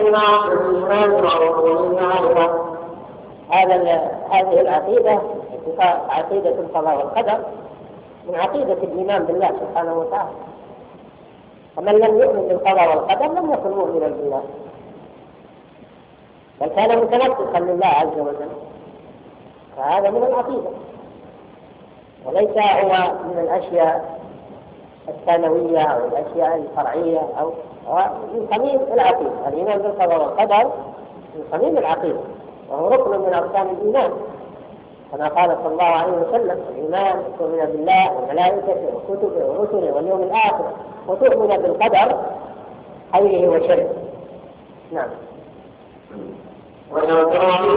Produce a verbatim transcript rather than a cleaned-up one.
الإيمان ورسوله أيضا. هذا هذه العقيدة عقيدة القضاء والقدر من عقيدة الإيمان بالله سبحانه وتعالى. ومن لم يؤمن بالقضاء والقدر لم يكن مؤمنا بالله، بل كان متنكسا لله عز وجل. فهذا من العقيدة وليس هو من الأشياء الثانوية أو الأشياء الفرعية أو من صميم العقيدة. الإيمان بالقضاء والقدر من صميم العقيدة وهو ركن من أركان الإيمان، كما قال صلى الله عليه وسلم: الإيمان تؤمن بالله وملائكته وكتبه ورسله واليوم الآخر وتؤمن بالقدر خيره وشره. نعم. ويوم